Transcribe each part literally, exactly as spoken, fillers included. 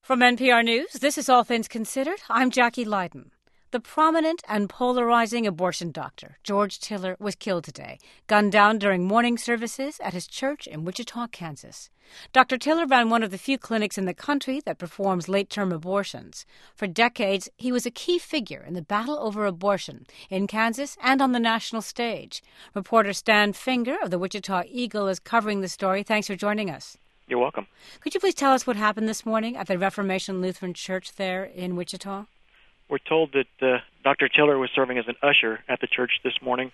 From N P R News, this is All Things Considered. I'm Jackie Leiden. The prominent and polarizing abortion doctor, George Tiller, was killed today, gunned down during morning services at his church in Wichita, Kansas. Doctor Tiller ran one of the few clinics in the country that performs late-term abortions. For decades, he was a key figure in the battle over abortion in Kansas and on the national stage. Reporter Stan Finger of the Wichita Eagle is covering the story. Thanks for joining us. You're welcome. Could you please tell us what happened this morning at the Reformation Lutheran Church there in Wichita? We're told that uh, Doctor Tiller was serving as an usher at the church this morning,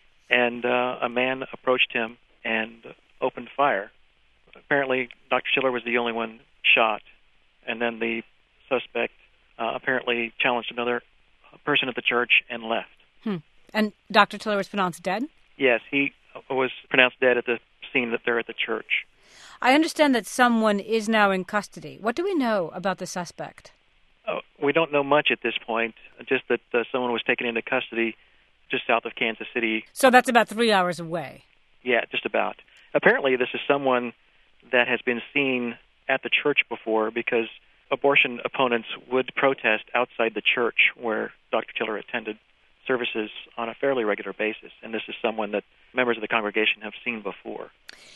and uh, a man approached him and opened fire. Apparently, Doctor Tiller was the only one shot, and then the suspect uh, apparently challenged another person at the church and left. Hmm. And Doctor Tiller was pronounced dead? Yes, he was pronounced dead at the scene that they're at the church. I understand that someone is now in custody. What do we know about the suspect? Uh, we don't know much at this point, just that uh, someone was taken into custody just south of Kansas City. So that's about three hours away. Yeah, just about. Apparently, this is someone that has been seen at the church before, because abortion opponents would protest outside the church where Doctor Tiller attended services on a fairly regular basis, and this is someone that members of the congregation have seen before.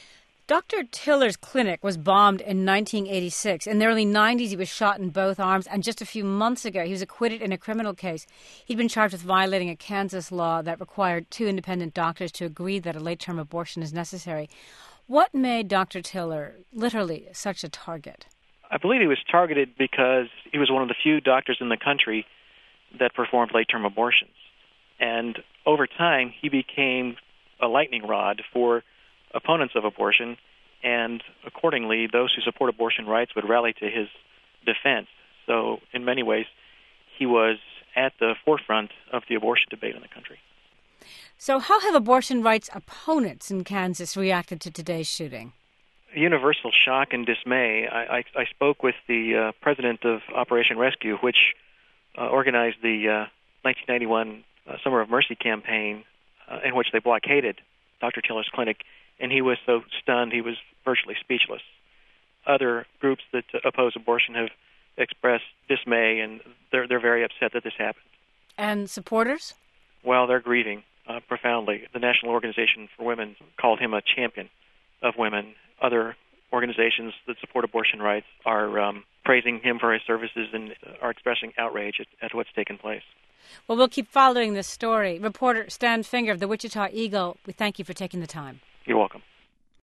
Doctor Tiller's clinic was bombed in nineteen eighty-six. In the early nineties, he was shot in both arms, and just a few months ago, he was acquitted in a criminal case. He'd been charged with violating a Kansas law that required two independent doctors to agree that a late-term abortion is necessary. What made Doctor Tiller literally such a target? I believe he was targeted because he was one of the few doctors in the country that performed late-term abortions. And over time, he became a lightning rod for opponents of abortion, and accordingly, those who support abortion rights would rally to his defense. So, in many ways, he was at the forefront of the abortion debate in the country. So how have abortion rights opponents in Kansas reacted to today's shooting? Universal shock and dismay. I, I, I spoke with the uh, president of Operation Rescue, which uh, organized the uh, nineteen ninety-one uh, Summer of Mercy campaign, uh, in which they blockaded Doctor Tiller's clinic, and he was so stunned he was virtually speechless. Other groups that oppose abortion have expressed dismay, and they're they're very upset that this happened. And supporters? Well, they're grieving uh, profoundly. The National Organization for Women called him a champion of women. Other organizations that support abortion rights are um, praising him for his services and are expressing outrage at, at what's taken place. Well, we'll keep following this story. Reporter Stan Finger of the Wichita Eagle, we thank you for taking the time. You're welcome.